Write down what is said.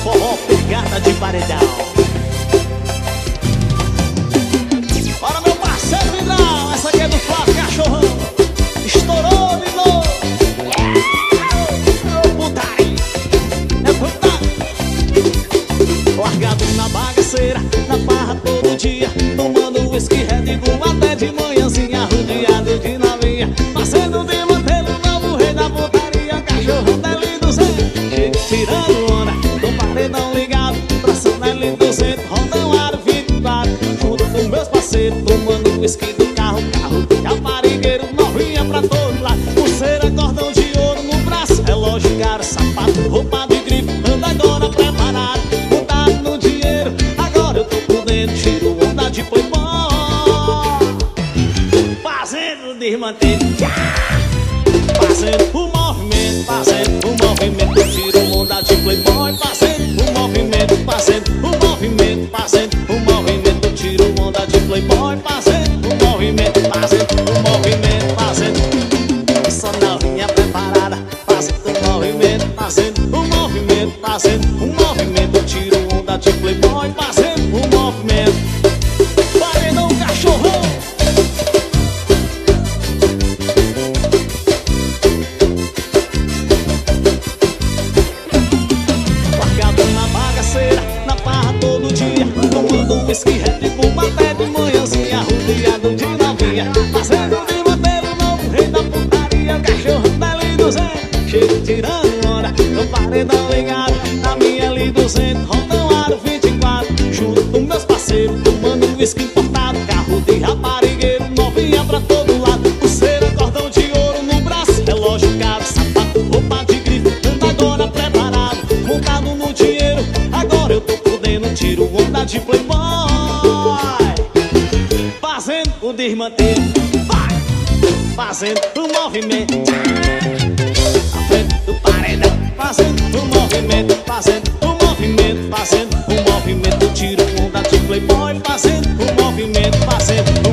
forró pegada de paredão. Bora, meu parceiro Vidral, essa aqui é do Flávio Cachorrão. Estourou de novo. Putaria, é putaria. Largado na bagaceira, na barra todo dia, tomando whisky Red Bull até de manhãzinha, rodeado de novinha, passando de mantelo, novo rei da putaria. Cachorrão da L200, chega tirando onda, no paredão ligado, traçando L200, rodão aro 24, junto com meus parceiros, tomando whisky do carro, carro de raparigueiro, novinha pra todo lado, pulseira, cordão de ouro no braço, relógio caro, sapato, roupa de grife, anda agora preparado, montado no dinheiro, agora eu tô por dentro, tiro onda de playboy, fazendo desmantelo, fazendo o movimento, eu tiro onda de playboy, fazendo o movimento, eu tiro onda de playboy, fazendo o movimento, só novinha preparada, fazendo o movimento, eu tiro onda de playboy, fazendo o movimento. Paredão Cachorrão. Largado na bagaceira, na farra todo dia, tomando whisky Red Bull até de manhãzinha, rodeado de novinha, fazendo de manter o novo rei da putaria. Cachorrão da L200, chega tirando onda, no paredão ligado, na minha L200, rodão aro 24, junto com meus parceiros, tomando whisky importado, carro de raparigueiro, novinha pra todo lado, pulseira, cordão de ouro no braço, relógio caro, sapato, roupa de grife, anda agora preparado, montado no dinheiro, agora eu tô podendo, tiro onda de playboy, fazendo o desmantelo, vai, fazendo o movimento, na frente do paredão, fazendo o movimento, eu tiro onda de playboy, fazendo o movimento,